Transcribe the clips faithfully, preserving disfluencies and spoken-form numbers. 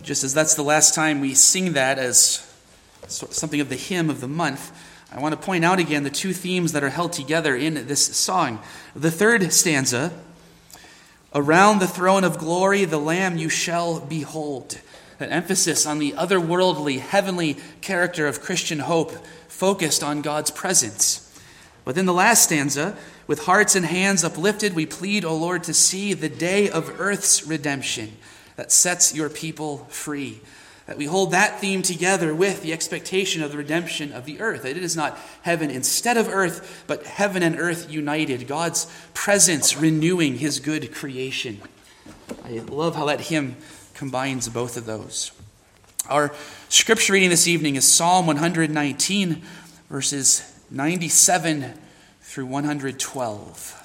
Just as that's the last time we sing that as something of the hymn of the month, I want to point out again the two themes that are held together in this song. The third stanza, around the throne of glory, the Lamb you shall behold. An emphasis on the otherworldly, heavenly character of Christian hope, focused on God's presence. But then the last stanza, with hearts and hands uplifted, we plead, O Lord, to see the day of earth's redemption that sets your people free. That we hold that theme together with the expectation of the redemption of the earth. That it is not heaven instead of earth, but heaven and earth united. God's presence renewing his good creation. I love how that hymn combines both of those. Our scripture reading this evening is Psalm one nineteen, verses ninety-seven through one twelve.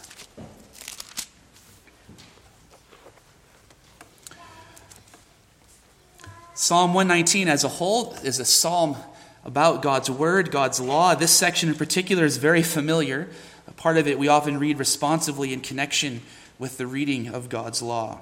Psalm one nineteen as a whole is a psalm about God's word, God's law. This section in particular is very familiar. A part of it we often read responsively in connection with the reading of God's law.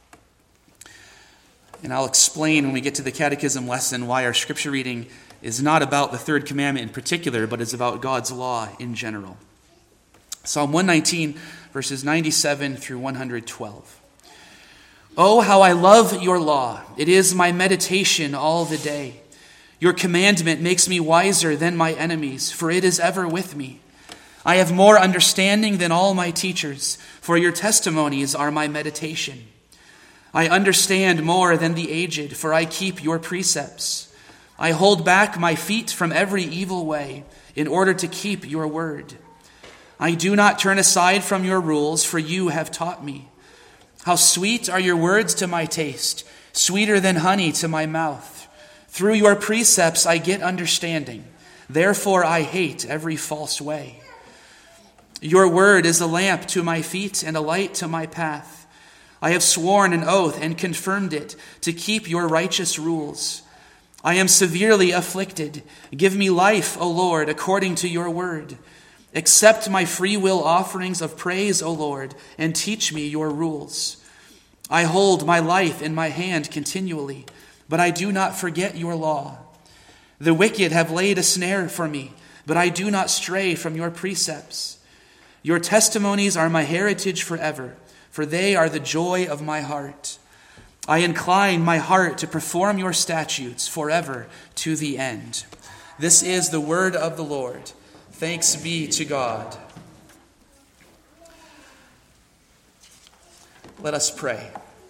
And I'll explain when we get to the catechism lesson why our scripture reading is not about the third commandment in particular, but is about God's law in general. Psalm one nineteen, verses ninety-seven through one twelve. Oh, how I love your law. It is my meditation all the day. Your commandment makes me wiser than my enemies, for it is ever with me. I have more understanding than all my teachers, for your testimonies are my meditation. I understand more than the aged, for I keep your precepts. I hold back my feet from every evil way in order to keep your word. I do not turn aside from your rules, for you have taught me. How sweet are your words to my taste, sweeter than honey to my mouth. Through your precepts I get understanding. Therefore I hate every false way. Your word is a lamp to my feet and a light to my path. I have sworn an oath and confirmed it to keep your righteous rules. I am severely afflicted. Give me life, O Lord, according to your word. Accept my free will offerings of praise, O Lord, and teach me your rules. I hold my life in my hand continually, but I do not forget your law. The wicked have laid a snare for me, but I do not stray from your precepts. Your testimonies are my heritage forever, for they are the joy of my heart. I incline my heart to perform your statutes forever to the end. This is the word of the Lord. Thanks be to God. Let us pray.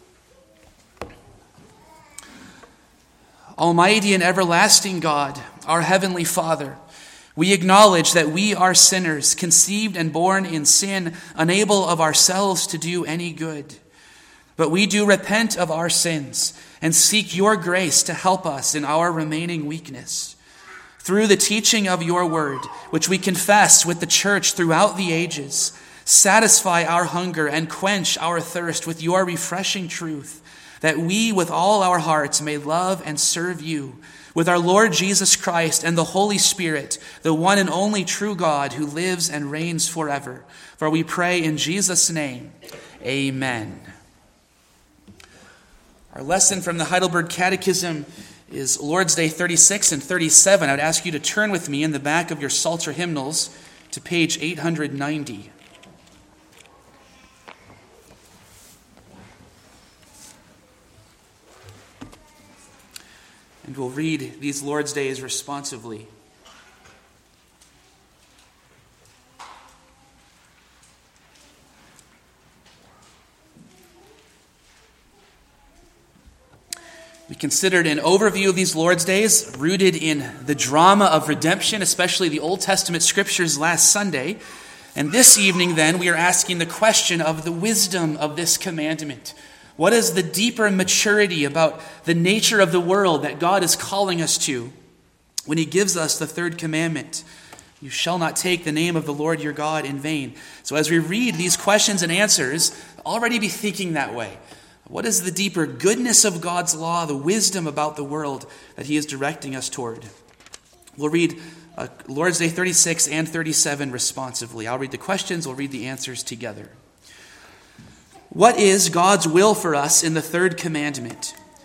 Almighty and everlasting God, our heavenly Father, we acknowledge that we are sinners, conceived and born in sin, unable of ourselves to do any good. But we do repent of our sins and seek your grace to help us in our remaining weakness. Through the teaching of your word, which we confess with the church throughout the ages, satisfy our hunger and quench our thirst with your refreshing truth, that we with all our hearts may love and serve you, with our Lord Jesus Christ and the Holy Spirit, the one and only true God who lives and reigns forever. For we pray in Jesus' name, amen. Our lesson from the Heidelberg Catechism is Lord's Day thirty-six and thirty-seven. I would ask you to turn with me in the back of your Psalter hymnals to page eight ninety. And we'll read these Lord's Days responsively. We considered an overview of these Lord's Days rooted in the drama of redemption, especially the Old Testament scriptures last Sunday. And this evening, then, we are asking the question of the wisdom of this commandment. What is the deeper maturity about the nature of the world that God is calling us to when he gives us the third commandment? You shall not take the name of the Lord your God in vain. So as we read these questions and answers, already be thinking that way. What is the deeper goodness of God's law, the wisdom about the world that he is directing us toward? We'll read uh, Lord's Day thirty-six and thirty-seven responsively. I'll read the questions, we'll read the answers together. What is God's will for us in the third commandment?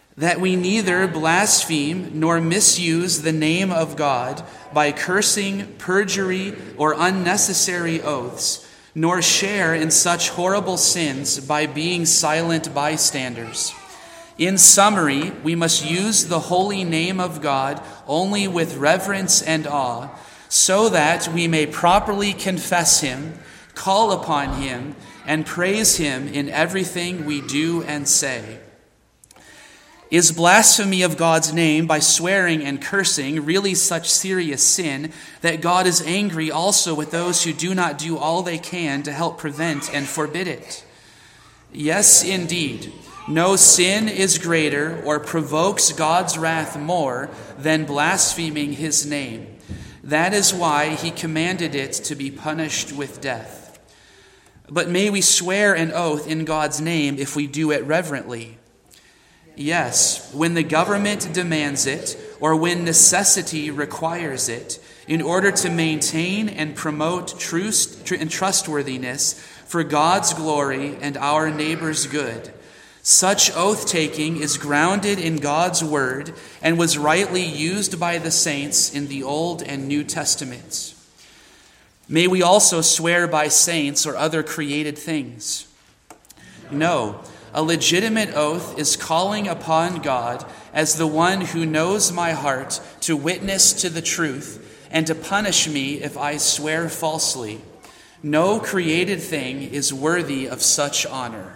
that we neither blaspheme nor misuse the name of God by cursing, perjury, or unnecessary oaths, nor share in such horrible sins by being silent bystanders. In summary, we must use the holy name of God only with reverence and awe, so that we may properly confess him, call upon him, and praise him in everything we do and say. Is blasphemy of God's name by swearing and cursing really such serious sin that God is angry also with those who do not do all they can to help prevent and forbid it? Yes, indeed. No sin is greater or provokes God's wrath more than blaspheming his name. That is why he commanded it to be punished with death. But may we swear an oath in God's name if we do it reverently? Yes, when the government demands it, or when necessity requires it, in order to maintain and promote truth and trustworthiness for God's glory and our neighbor's good. Such oath-taking is grounded in God's word and was rightly used by the saints in the Old and New Testaments. May we also swear by saints or other created things? No. A legitimate oath is calling upon God as the one who knows my heart to witness to the truth and to punish me if I swear falsely. No created thing is worthy of such honor.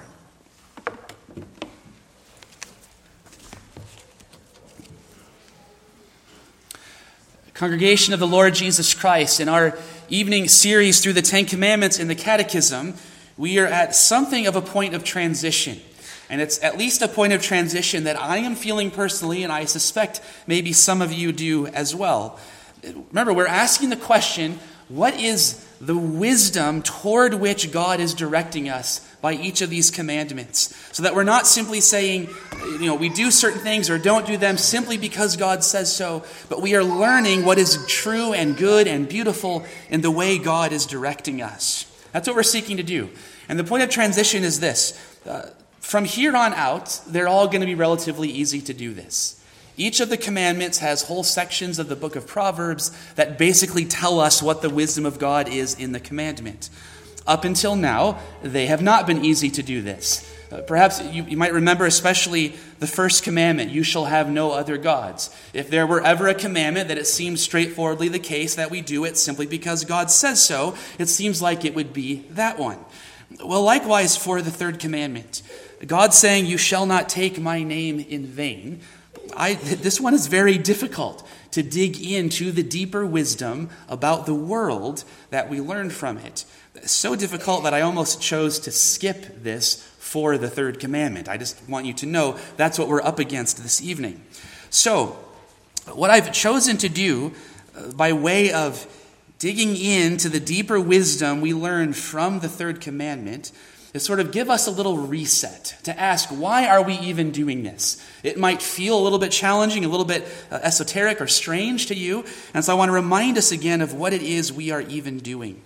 Congregation of the Lord Jesus Christ, in our evening series through the Ten Commandments in the Catechism, we are at something of a point of transition. And it's at least a point of transition that I am feeling personally, and I suspect maybe some of you do as well. Remember, we're asking the question, what is the wisdom toward which God is directing us by each of these commandments? So that we're not simply saying, you know, we do certain things or don't do them simply because God says so, but we are learning what is true and good and beautiful in the way God is directing us. That's what we're seeking to do. And the point of transition is this. Uh, from here on out, they're all going to be relatively easy to do this. Each of the commandments has whole sections of the book of Proverbs that basically tell us what the wisdom of God is in the commandment. Up until now, they have not been easy to do this. Uh, perhaps you, you might remember especially the first commandment, you shall have no other gods. If there were ever a commandment that it seems straightforwardly the case that we do it simply because God says so, it seems like it would be that one. Well, likewise for the third commandment. God saying, you shall not take my name in vain. I, this one is very difficult to dig into the deeper wisdom about the world that we learn from it. So difficult that I almost chose to skip this for the third commandment. I just want you to know that's what we're up against this evening. So, what I've chosen to do uh, by way of digging into the deeper wisdom we learn from the third commandment is sort of give us a little reset, to ask, why are we even doing this? It might feel a little bit challenging, a little bit uh, esoteric or strange to you, and so I want to remind us again of what it is we are even doing.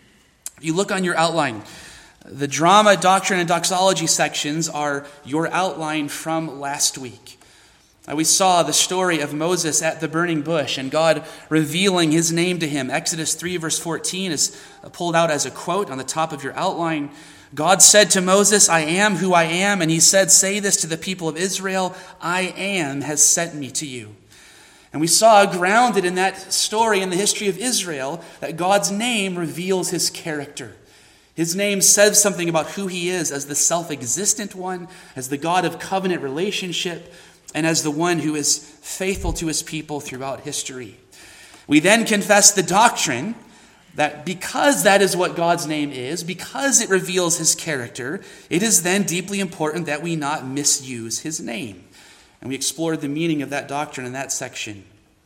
If you look on your outline, the drama, doctrine, and doxology sections are your outline from last week. Uh, we saw the story of Moses at the burning bush and God revealing his name to him. Exodus three verse fourteen is pulled out as a quote on the top of your outline. God said to Moses, I am who I am, and he said, say this to the people of Israel, I am has sent me to you. And we saw grounded in that story in the history of Israel that God's name reveals his character. His name says something about who he is as the self-existent one, as the God of covenant relationship, and as the one who is faithful to his people throughout history. We then confess the doctrine that because that is what God's name is, because it reveals his character, it is then deeply important that we not misuse his name. And we explored the meaning of that doctrine in that section.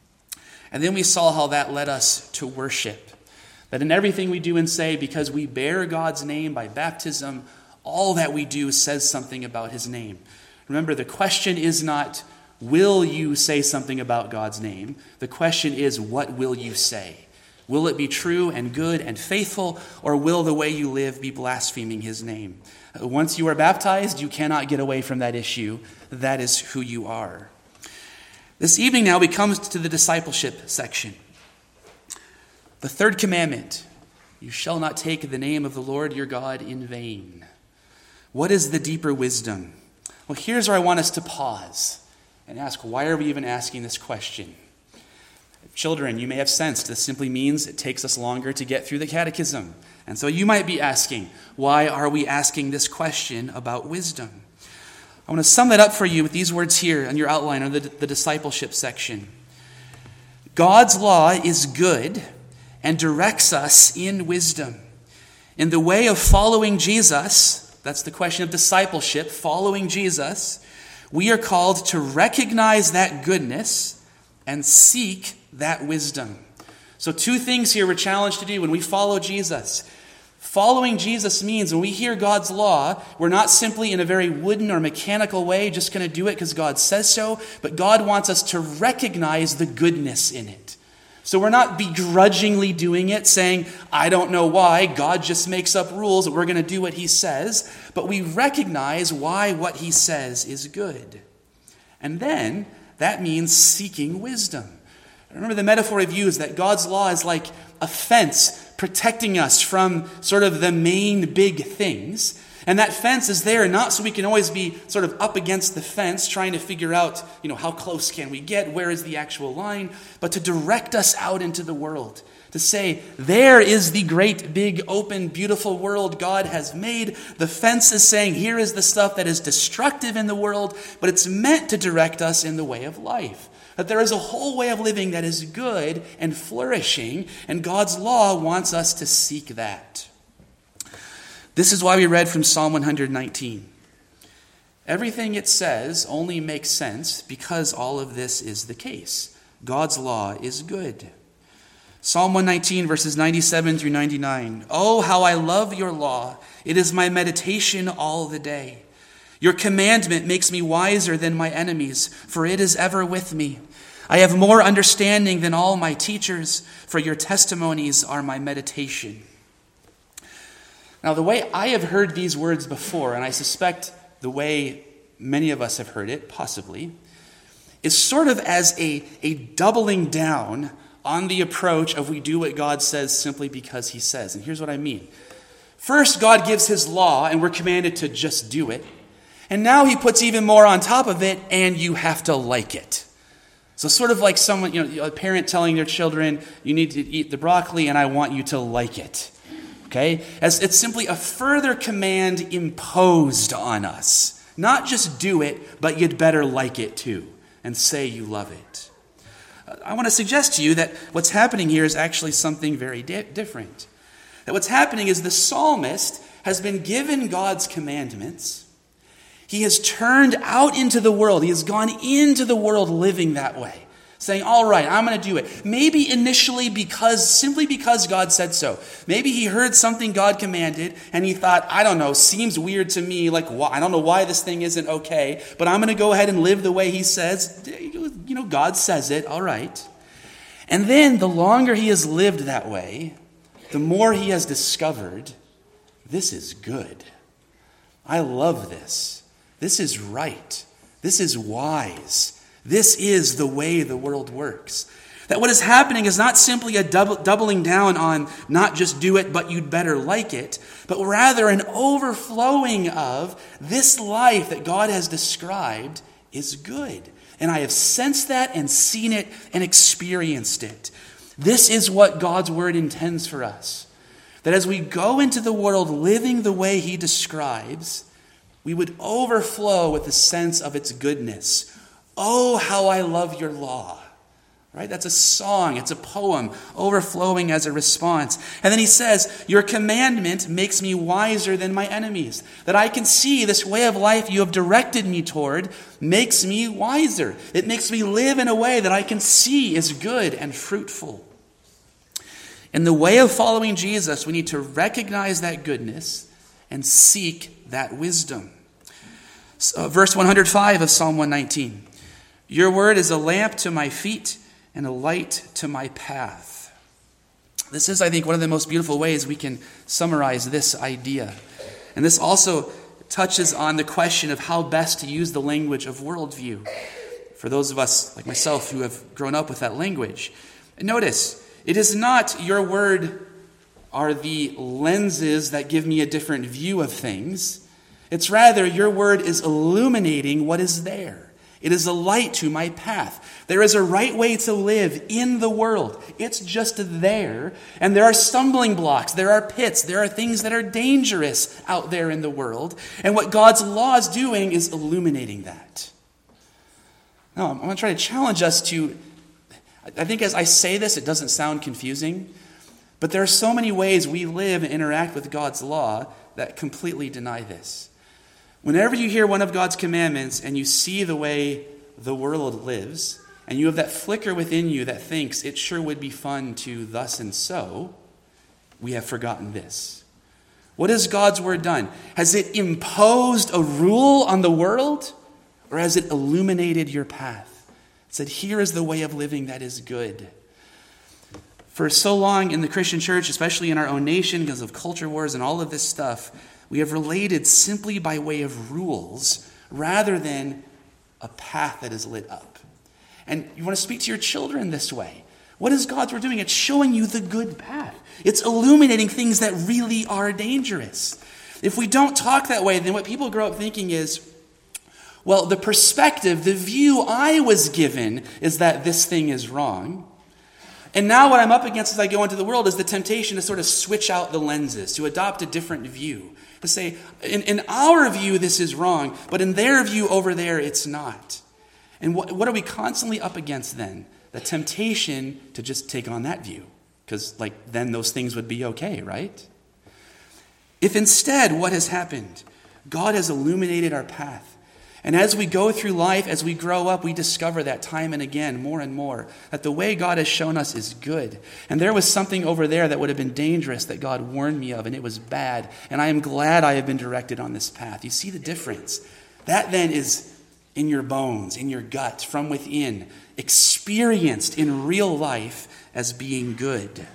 And then we saw how that led us to worship. That in everything we do and say, because we bear God's name by baptism, all that we do says something about his name. Remember, the question is not, will you say something about God's name? The question is, what will you say? Will it be true and good and faithful, or will the way you live be blaspheming his name? Once you are baptized, you cannot get away from that issue. That is who you are. This evening now we come to the discipleship section. The third commandment, you shall not take the name of the Lord your God in vain. What is the deeper wisdom? Well, here's where I want us to pause and ask, why are we even asking this question? Children, you may have sensed this simply means it takes us longer to get through the catechism. And so you might be asking, why are we asking this question about wisdom? I want to sum that up for you with these words here on your outline of the, the discipleship section. God's law is good and directs us in wisdom. In the way of following Jesus, that's the question of discipleship, following Jesus, we are called to recognize that goodness and seek that wisdom. So two things here we're challenged to do when we follow Jesus. Following Jesus means when we hear God's law, we're not simply in a very wooden or mechanical way just going to do it because God says so, but God wants us to recognize the goodness in it. So we're not begrudgingly doing it, saying, I don't know why, God just makes up rules, we're going to do what he says, but we recognize why what he says is good. And then that means seeking wisdom. Remember the metaphor I've used that God's law is like a fence protecting us from sort of the main big things. And that fence is there not so we can always be sort of up against the fence trying to figure out, you know, how close can we get? Where is the actual line? But to direct us out into the world. To say, there is the great, big, open, beautiful world God has made. The fence is saying, here is the stuff that is destructive in the world, but it's meant to direct us in the way of life. That there is a whole way of living that is good and flourishing, and God's law wants us to seek that. This is why we read from Psalm one nineteen. Everything it says only makes sense because all of this is the case. God's law is good. Psalm one nineteen, verses ninety-seven through ninety-nine. Oh, how I love your law. It is my meditation all the day. Your commandment makes me wiser than my enemies, for it is ever with me. I have more understanding than all my teachers, for your testimonies are my meditation. Now, the way I have heard these words before, and I suspect the way many of us have heard it, possibly, is sort of as a, a doubling down on the approach of we do what God says simply because he says. And here's what I mean. First, God gives his law, and we're commanded to just do it. And now he puts even more on top of it, and you have to like it. So sort of like someone, you know, a parent telling their children, you need to eat the broccoli, and I want you to like it. Okay? As it's simply a further command imposed on us. Not just do it, but you'd better like it too, and say you love it. I want to suggest to you that what's happening here is actually something very di- different. That what's happening is the psalmist has been given God's commandments. He has turned out into the world. He has gone into the world living that way. Saying, all right, I'm going to do it. Maybe initially because, simply because God said so. Maybe he heard something God commanded and he thought, I don't know, seems weird to me. Like, why, I don't know why this thing isn't okay, but I'm going to go ahead and live the way he says. You know, God says it, all right. And then the longer he has lived that way, the more he has discovered, this is good. I love this. This is right. This is wise. This is the way the world works. That what is happening is not simply a double, doubling down on not just do it, but you'd better like it, but rather an overflowing of this life that God has described is good. And I have sensed that and seen it and experienced it. This is what God's word intends for us. That as we go into the world living the way he describes, we would overflow with the sense of its goodness. Oh, how I love your law. Right? That's a song. It's a poem overflowing as a response. And then he says, your commandment makes me wiser than my enemies. That I can see this way of life you have directed me toward makes me wiser. It makes me live in a way that I can see is good and fruitful. In the way of following Jesus, we need to recognize that goodness and seek that wisdom. So, verse one hundred five of Psalm one nineteen. Your word is a lamp to my feet and a light to my path. This is, I think, one of the most beautiful ways we can summarize this idea. And this also touches on the question of how best to use the language of worldview for those of us like myself who have grown up with that language. And notice, it is not your word are the lenses that give me a different view of things. It's rather your word is illuminating what is there. It is a light to my path. There is a right way to live in the world. It's just there. And there are stumbling blocks. There are pits. There are things that are dangerous out there in the world. And what God's law is doing is illuminating that. Now, I'm going to try to challenge us to, I think as I say this, it doesn't sound confusing. But there are so many ways we live and interact with God's law that completely deny this. Whenever you hear one of God's commandments and you see the way the world lives, and you have that flicker within you that thinks it sure would be fun to thus and so, we have forgotten this. What has God's word done? Has it imposed a rule on the world, or has it illuminated your path? It said, here is the way of living that is good. For so long in the Christian church, especially in our own nation, because of culture wars and all of this stuff, we have related simply by way of rules rather than a path that is lit up. And you want to speak to your children this way. What is God's word doing? It's showing you the good path. It's illuminating things that really are dangerous. If we don't talk that way, then what people grow up thinking is, well, the perspective, the view I was given is that this thing is wrong. And now what I'm up against as I go into the world is the temptation to sort of switch out the lenses, to adopt a different view. To say, in, in our view, this is wrong, but in their view over there, it's not. And what, what are we constantly up against then? The temptation to just take on that view. Because like then those things would be okay, right? If instead what has happened, God has illuminated our path. And as we go through life, as we grow up, we discover that time and again, more and more, that the way God has shown us is good. And there was something over there that would have been dangerous that God warned me of, and it was bad. And I am glad I have been directed on this path. You see the difference? That then is in your bones, in your gut, from within, experienced in real life as being good.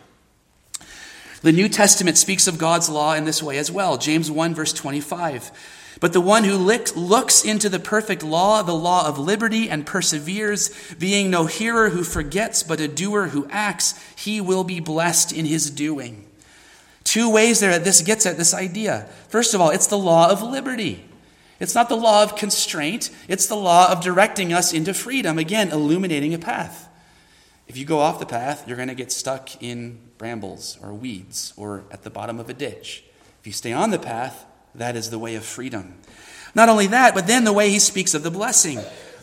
The New Testament speaks of God's law in this way as well. James one, verse twenty-five. But the one who looks into the perfect law, the law of liberty, and perseveres, being no hearer who forgets, but a doer who acts, he will be blessed in his doing. Two ways there that this gets at this idea. First of all, it's the law of liberty. It's not the law of constraint. It's the law of directing us into freedom. Again, illuminating a path. If you go off the path, you're going to get stuck in brambles or weeds or at the bottom of a ditch. If you stay on the path, that is the way of freedom. Not only that, but then the way he speaks of the blessing.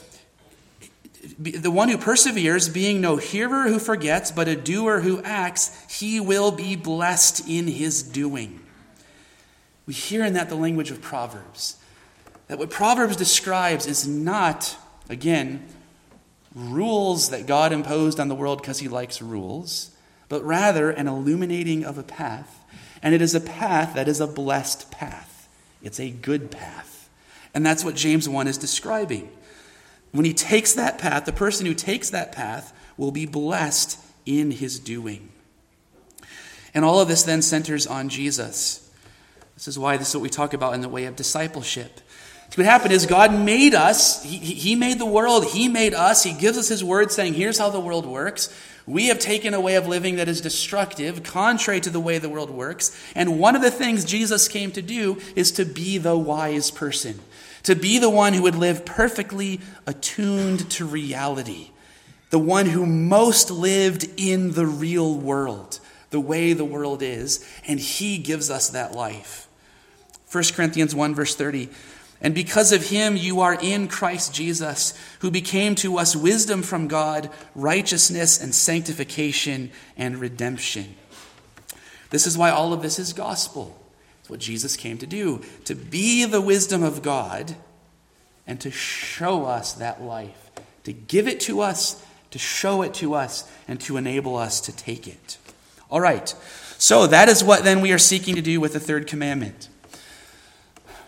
The one who perseveres, being no hearer who forgets, but a doer who acts, he will be blessed in his doing. We hear in that the language of Proverbs. That what Proverbs describes is not, again, rules that God imposed on the world because he likes rules, but rather an illuminating of a path. And it is a path that is a blessed path. It's a good path. And that's what James one is describing. When he takes that path, the person who takes that path will be blessed in his doing. And all of this then centers on Jesus. This is why this is what we talk about in the way of discipleship. So what happened is God made us. He, he made the world. He made us. He gives us his word saying, here's how the world works. We have taken a way of living that is destructive, contrary to the way the world works. And one of the things Jesus came to do is to be the wise person, to be the one who would live perfectly attuned to reality, the one who most lived in the real world, the way the world is, and he gives us that life. First Corinthians one, verse thirty. And because of him you are in Christ Jesus, who became to us wisdom from God, righteousness and sanctification and redemption. This is why all of this is gospel. It's what Jesus came to do, to be the wisdom of God and to show us that life, to give it to us, to show it to us, and to enable us to take it. All right, so that is what then we are seeking to do with the third commandment.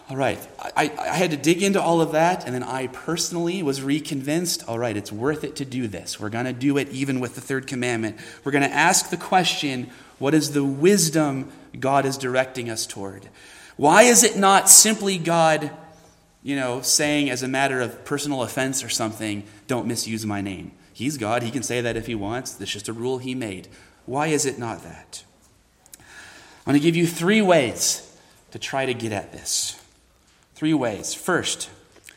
All right, I, I had to dig into all of that, and then I personally was reconvinced, all right, it's worth it to do this. We're going to do it even with the third commandment. We're going to ask the question, what is the wisdom God is directing us toward? Why is it not simply God, you know, saying as a matter of personal offense or something, don't misuse my name? He's God. He can say that if he wants. That's just a rule he made. Why is it not that? I'm going to give you three ways to try to get at this. Three ways. First,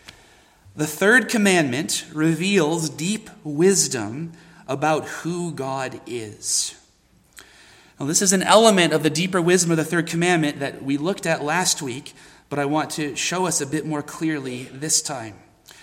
the third commandment reveals deep wisdom about who God is. Now, this is an element of the deeper wisdom of the third commandment that we looked at last week, but I want to show us a bit more clearly this time.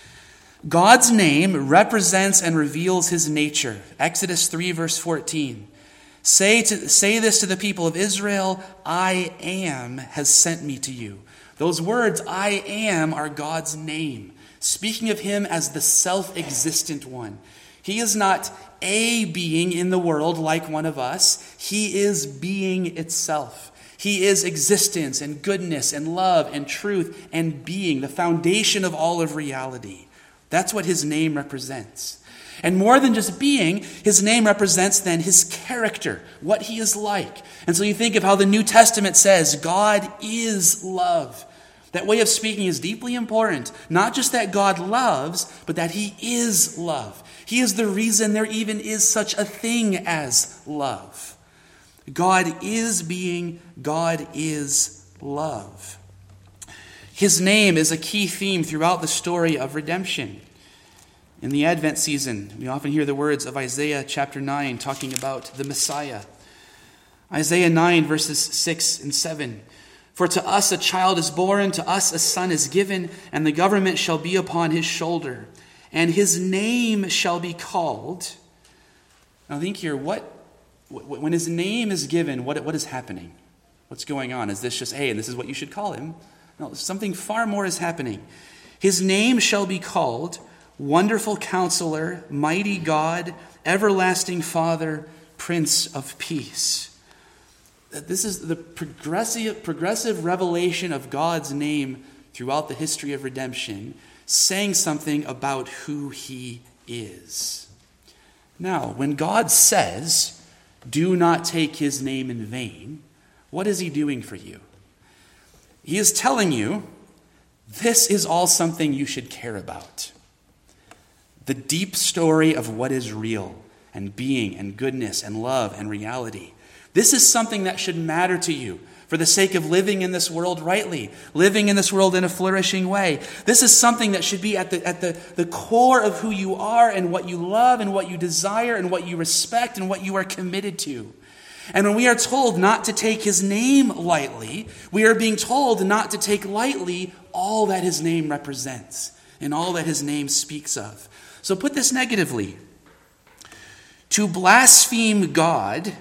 God's name represents and reveals his nature. Exodus three, verse fourteen. Say, to, say this to the people of Israel, I am has sent me to you. Those words, I am, are God's name, speaking of him as the self-existent one. He is not a being in the world like one of us. He is being itself. He is existence and goodness and love and truth and being, the foundation of all of reality. That's what his name represents. And more than just being, his name represents then his character, what he is like. And so you think of how the New Testament says, God is love. That way of speaking is deeply important. Not just that God loves, but that he is love. He is the reason there even is such a thing as love. God is being, God is love. His name is a key theme throughout the story of redemption. In the Advent season, we often hear the words of Isaiah chapter nine talking about the Messiah. Isaiah nine, verses six and seven. For to us a child is born, to us a son is given, and the government shall be upon his shoulder, and his name shall be called. Now think here, what when his name is given, what, what is happening? What's going on? Is this just, hey, and this is what you should call him? No, something far more is happening. His name shall be called Wonderful Counselor, Mighty God, Everlasting Father, Prince of Peace. This is the progressive, progressive revelation of God's name throughout the history of redemption, saying something about who he is. Now, when God says, do not take his name in vain, what is he doing for you? He is telling you, this is all something you should care about. The deep story of what is real and being and goodness and love and reality. This is something that should matter to you for the sake of living in this world rightly, living in this world in a flourishing way. This is something that should be at the, at the, the core of who you are and what you love and what you desire and what you respect and what you are committed to. And when we are told not to take his name lightly, we are being told not to take lightly all that his name represents and all that his name speaks of. So put this negatively. To blaspheme God, to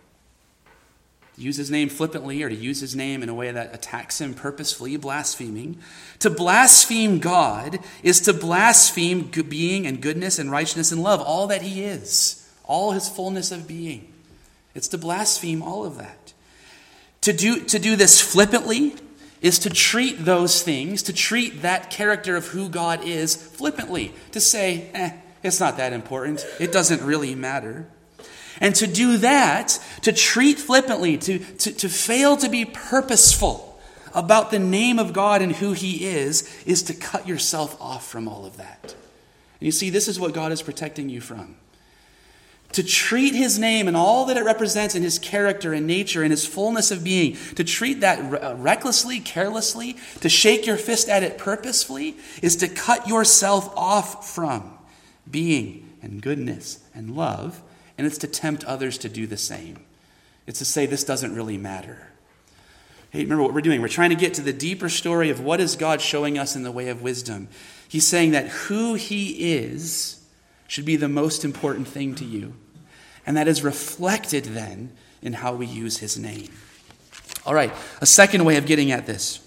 use his name flippantly or to use his name in a way that attacks him purposefully, blaspheming. To blaspheme God is to blaspheme being and goodness and righteousness and love, all that he is, all his fullness of being. It's to blaspheme all of that. To do, to do this flippantly is to treat those things, to treat that character of who God is flippantly. To say, eh, it's not that important. It doesn't really matter. And to do that, to treat flippantly, to, to, to fail to be purposeful about the name of God and who he is, is to cut yourself off from all of that. And you see, this is what God is protecting you from. To treat his name and all that it represents in his character and nature and his fullness of being, to treat that recklessly, carelessly, to shake your fist at it purposefully, is to cut yourself off from being and goodness and love. And it's to tempt others to do the same. It's to say this doesn't really matter. Hey, remember what we're doing. We're trying to get to the deeper story of what is God showing us in the way of wisdom. He's saying that who he is should be the most important thing to you. And that is reflected then in how we use his name. All right, a second way of getting at this.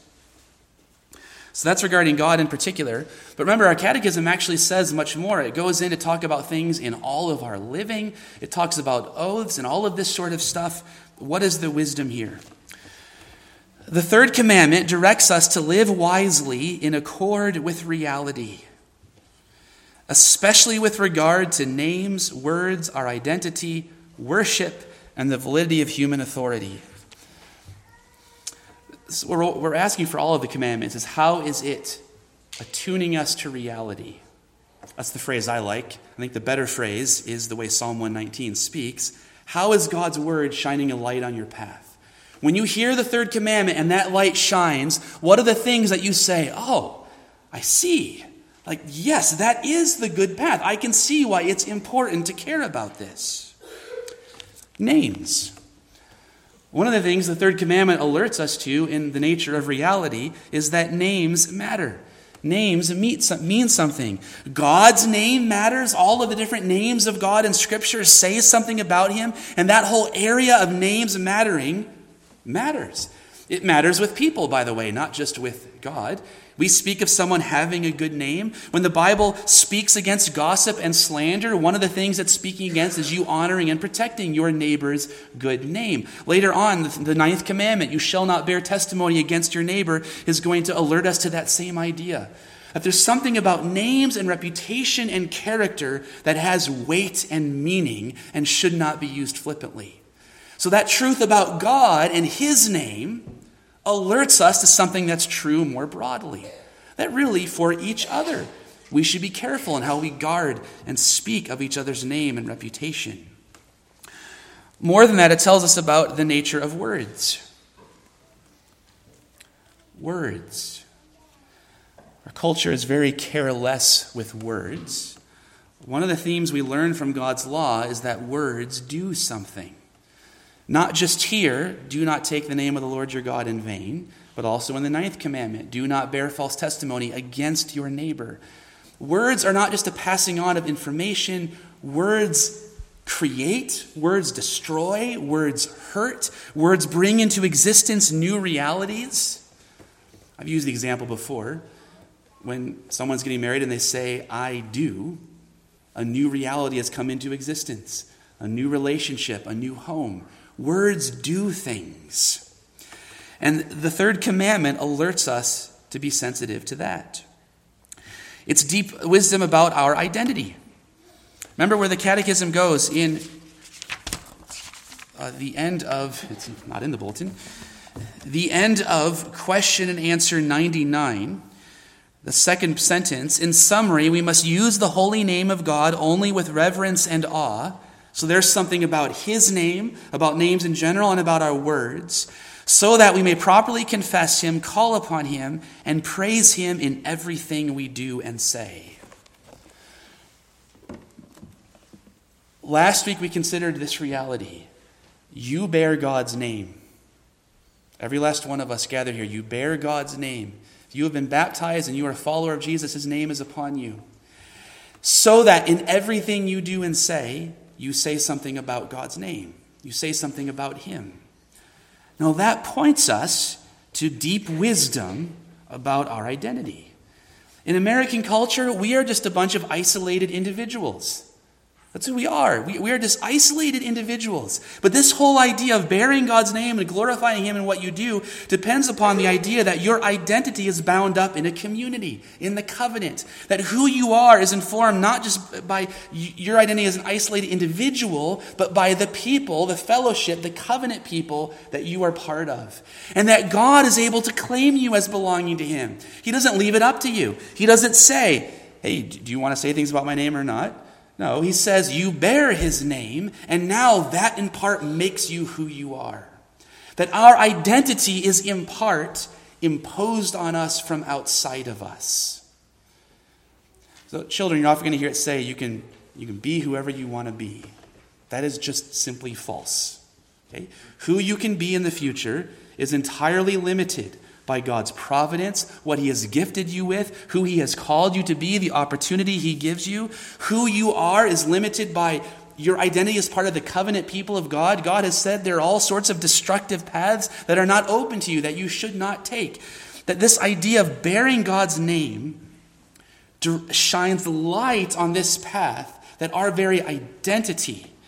So that's regarding God in particular. But remember, our catechism actually says much more. It goes in to talk about things in all of our living. It talks about oaths and all of this sort of stuff. What is the wisdom here? The third commandment directs us to live wisely in accord with reality, especially with regard to names, words, our identity, worship, and the validity of human authority. So what we're asking for all of the commandments is, how is it attuning us to reality? That's the phrase I like. I think the better phrase is the way Psalm one nineteen speaks. How is God's word shining a light on your path? When you hear the third commandment and that light shines, what are the things that you say, oh, I see. Like, yes, that is the good path. I can see why it's important to care about this. Names. One of the things the third commandment alerts us to in the nature of reality is that names matter. Names mean something. God's name matters. All of the different names of God in Scripture say something about him. And that whole area of names mattering matters. It matters with people, by the way, not just with God. We speak of someone having a good name. When the Bible speaks against gossip and slander, one of the things it's speaking against is you honoring and protecting your neighbor's good name. Later on, the ninth commandment, you shall not bear testimony against your neighbor, is going to alert us to that same idea. That there's something about names and reputation and character that has weight and meaning and should not be used flippantly. So that truth about God and his name alerts us to something that's true more broadly. That really, for each other, we should be careful in how we guard and speak of each other's name and reputation. More than that, it tells us about the nature of words. Words. Our culture is very careless with words. One of the themes we learn from God's law is that words do something. Not just here, do not take the name of the Lord your God in vain, but also in the ninth commandment, do not bear false testimony against your neighbor. Words are not just a passing on of information. Words create, words destroy, words hurt, words bring into existence new realities. I've used the example before. When someone's getting married and they say, I do, a new reality has come into existence, a new relationship, a new home. Words do things. And the third commandment alerts us to be sensitive to that. It's deep wisdom about our identity. Remember where the catechism goes in uh, the end of, it's not in the bulletin, the end of question and answer ninety-nine, the second sentence. In summary, we must use the holy name of God only with reverence and awe. So there's something about his name, about names in general, and about our words, so that we may properly confess him, call upon him, and praise him in everything we do and say. Last week we considered this reality. You bear God's name. Every last one of us gathered here, you bear God's name. If you have been baptized and you are a follower of Jesus, his name is upon you. So that in everything you do and say, you say something about God's name. You say something about him. Now that points us to deep wisdom about our identity. In American culture, we are just a bunch of isolated individuals. That's who we are. We, we are just isolated individuals. But this whole idea of bearing God's name and glorifying him in what you do depends upon the idea that your identity is bound up in a community, in the covenant. That who you are is informed not just by your identity as an isolated individual, but by the people, the fellowship, the covenant people that you are part of. And that God is able to claim you as belonging to him. He doesn't leave it up to you. He doesn't say, hey, do you want to say things about my name or not? No, he says you bear his name, and now that in part makes you who you are. That our identity is in part imposed on us from outside of us. So children, you're often going to hear it say you can, you can be whoever you want to be. That is just simply false. Okay? Who you can be in the future is entirely limited by God's providence, what he has gifted you with, who he has called you to be, the opportunity he gives you. Who you are is limited by your identity as part of the covenant people of God. God has said there are all sorts of destructive paths that are not open to you, that you should not take. That this idea of bearing God's name shines light on this path, that our very identity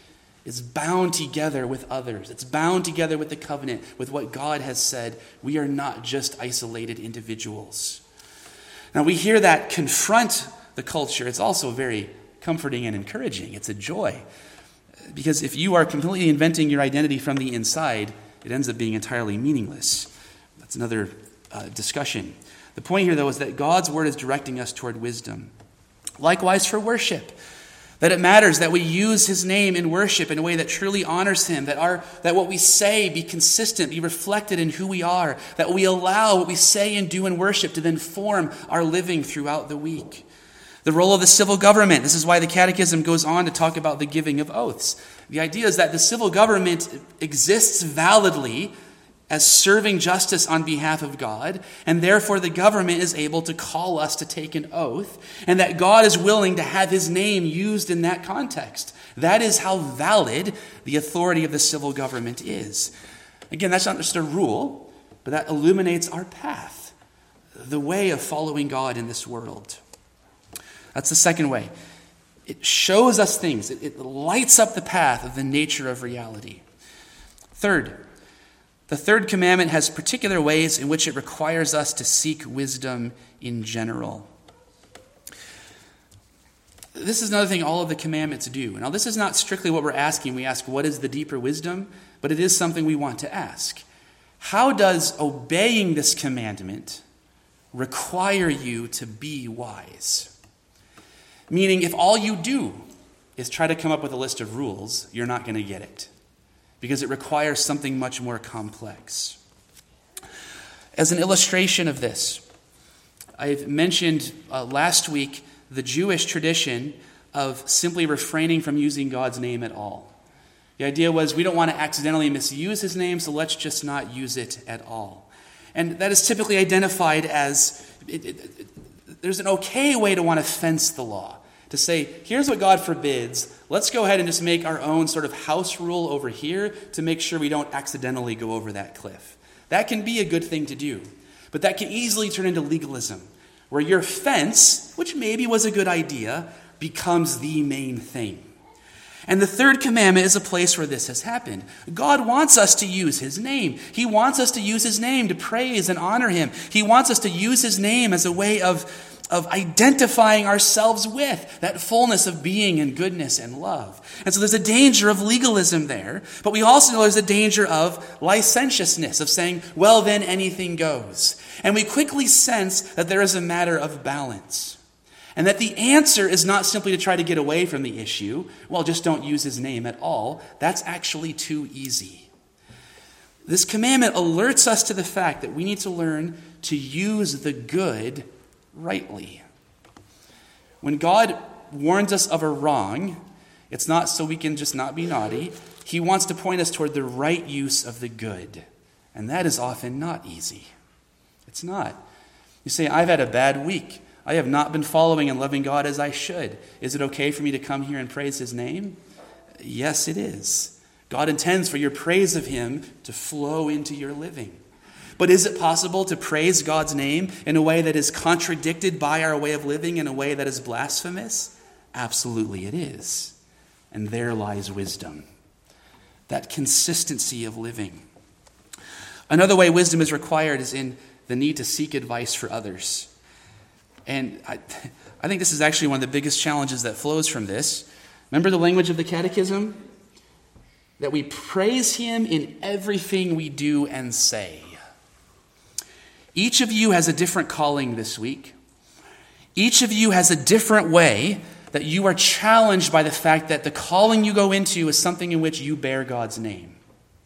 is bound together with others. It's bound together with the covenant, with what God has said. We are not just isolated individuals. Now, we hear that confront the culture. It's also very comforting and encouraging. It's a joy. Because if you are completely inventing your identity from the inside, it ends up being entirely meaningless. That's another uh, discussion. The point here, though, is that God's word is directing us toward wisdom. Likewise for worship. That it matters that we use his name in worship in a way that truly honors him, that our that what we say be consistent, be reflected in who we are, that we allow what we say and do in worship to then form our living throughout the week. The role of the civil government. This is why the Catechism goes on to talk about the giving of oaths. The idea is that the civil government exists validly as serving justice on behalf of God, and therefore the government is able to call us to take an oath, and that God is willing to have his name used in that context. That is how valid the authority of the civil government is. Again, that's not just a rule, but that illuminates our path, the way of following God in this world. That's the second way. It shows us things. It, it lights up the path of the nature of reality. Third, the third commandment has particular ways in which it requires us to seek wisdom in general. This is another thing all of the commandments do. Now, this is not strictly what we're asking. We ask, what is the deeper wisdom? But it is something we want to ask. How does obeying this commandment require you to be wise? Meaning, if all you do is try to come up with a list of rules, you're not going to get it, because it requires something much more complex. As an illustration of this, I've mentioned uh, last week the Jewish tradition of simply refraining from using God's name at all. The idea was we don't want to accidentally misuse his name, so let's just not use it at all. And that is typically identified as, it, it, it, there's an okay way to want to fence the law. To say, here's what God forbids, let's go ahead and just make our own sort of house rule over here to make sure we don't accidentally go over that cliff. That can be a good thing to do, but that can easily turn into legalism, where your fence, which maybe was a good idea, becomes the main thing. And the third commandment is a place where this has happened. God wants us to use his name. He wants us to use his name to praise and honor him. He wants us to use his name as a way of, of identifying ourselves with that fullness of being and goodness and love. And so there's a danger of legalism there, but we also know there's a danger of licentiousness, of saying, well, then anything goes. And we quickly sense that there is a matter of balance. And that the answer is not simply to try to get away from the issue, well, just don't use his name at all. That's actually too easy. This commandment alerts us to the fact that we need to learn to use the good rightly. When God warns us of a wrong, it's not so we can just not be naughty. He wants to point us toward the right use of the good. And that is often not easy. It's not. You say, I've had a bad week. I have not been following and loving God as I should. Is it okay for me to come here and praise his name? Yes, it is. God intends for your praise of him to flow into your living. But is it possible to praise God's name in a way that is contradicted by our way of living, in a way that is blasphemous? Absolutely it is. And there lies wisdom. That consistency of living. Another way wisdom is required is in the need to seek advice for others. And I, I think this is actually one of the biggest challenges that flows from this. Remember the language of the Catechism? That we praise him in everything we do and say. Each of you has a different calling this week. Each of you has a different way that you are challenged by the fact that the calling you go into is something in which you bear God's name.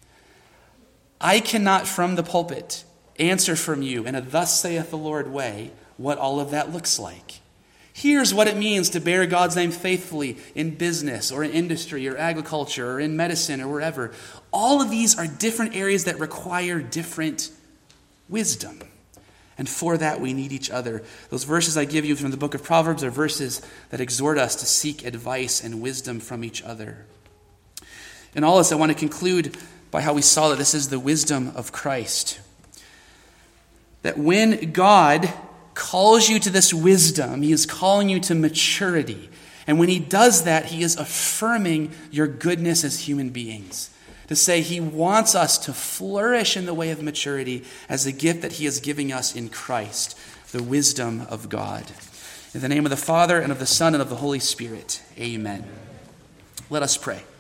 I cannot from the pulpit answer from you in a thus saith the Lord way what all of that looks like. Here's what it means to bear God's name faithfully in business or in industry or agriculture or in medicine or wherever. All of these are different areas that require different wisdom. And for that, we need each other. Those verses I give you from the book of Proverbs are verses that exhort us to seek advice and wisdom from each other. In all this, I want to conclude by how we saw that this is the wisdom of Christ. That when God calls you to this wisdom, he is calling you to maturity. And when he does that, he is affirming your goodness as human beings. To say he wants us to flourish in the way of maturity as a gift that he is giving us in Christ, the wisdom of God. In the name of the Father, and of the Son, and of the Holy Spirit, amen. Let us pray.